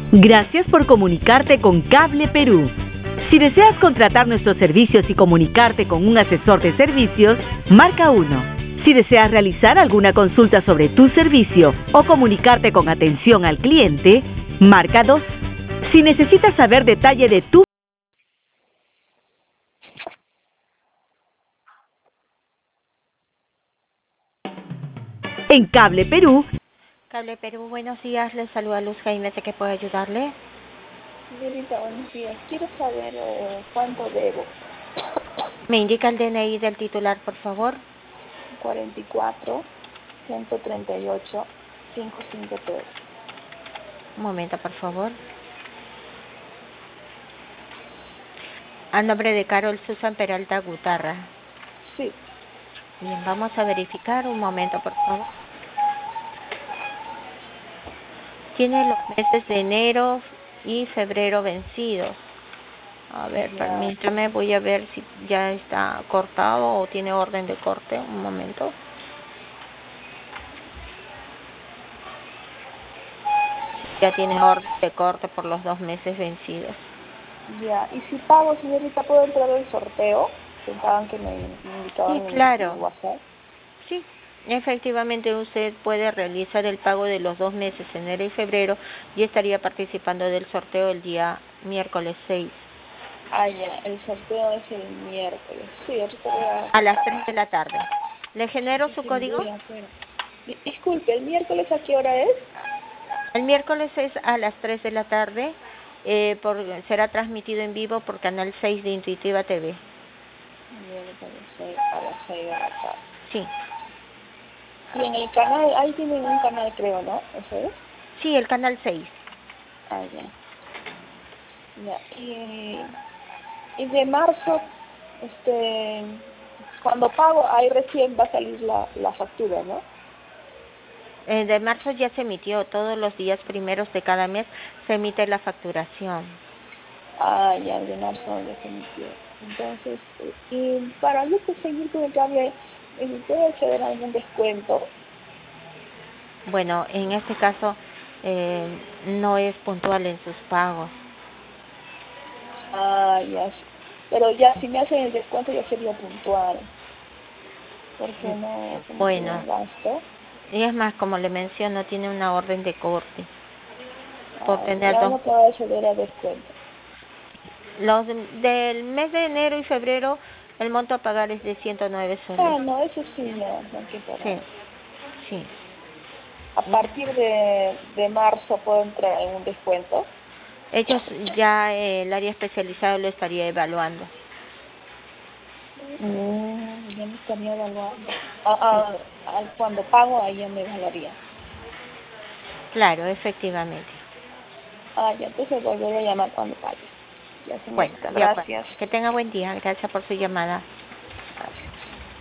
Gracias por comunicarte con Cable Perú. Si deseas contratar nuestros servicios y comunicarte con un asesor de servicios, marca 1. Si deseas realizar alguna consulta sobre tu servicio o comunicarte con atención al cliente, marca 2. Si necesitas saber detalle de tu... En Cable Perú... Cable Perú, buenos días. Les saluda Luz Jaime, ¿de qué puedo ayudarle? Señorita, buenos días. Quiero saber cuánto debo. ¿Me indica el DNI del titular, por favor? 44 138 553. Un momento, por favor. A nombre de Carol Susan Peralta Gutarra. Sí. Bien, vamos a verificar. Un momento, por favor. Tiene los meses de enero y febrero vencidos. A ver, permítame, voy a ver si ya está cortado o tiene orden de corte. Un momento. Ya tiene orden de corte por los 2 meses vencidos. Ya, y si pago, señorita, ¿puedo entrar al sorteo? Pensaban que me indicaban Sí, claro. en WhatsApp. Sí, efectivamente usted puede realizar el pago de los 2 meses, enero y febrero, y estaría participando del sorteo el día miércoles 6. Ah, ya, el sorteo es el miércoles. Sí, ahorita voy a las 3 de la tarde. ¿Le genero su código? Disculpe, ¿el miércoles a qué hora es? El miércoles es a las 3 de la tarde, será transmitido en vivo por Canal 6 de Intuitiva TV. Miércoles a las 6 de la tarde. Sí. Y en el canal, ahí tienen un canal, creo, ¿no? ¿Ese es? Sí, el Canal 6. Ah, ya. Ya. Y de marzo, cuando pago, ahí recién va a salir la factura, ¿no? De marzo ya se emitió, todos los días primeros de cada mes se emite la facturación. Ah, ya, de marzo ya se emitió. Entonces, y para yo conseguir con el cable, ¿puedo acceder a algún descuento? Bueno, en este caso no es puntual en sus pagos. Ah, ya. Pero ya, si me hacen el descuento ya sería puntual. Porque no, como bueno, gasto. Y es más, como le menciono, tiene una orden de corte. Por tener ya dos. no puedo acceder a descuento. Los del mes de enero y febrero, el monto a pagar es de 109 soles. Ah, no, eso sí, no hay que pagar. Sí, sí. A partir de marzo puedo entrar en un descuento. Ellos ya, el área especializada lo estaría evaluando. Ya me estaría evaluando. Cuando pago, ahí ya me evaluaría. Claro, efectivamente. Ya, entonces volveré a llamar cuando pague. Ya, Bueno, señorita, de acuerdo. gracias. Que tenga buen día. Gracias por su llamada. Gracias.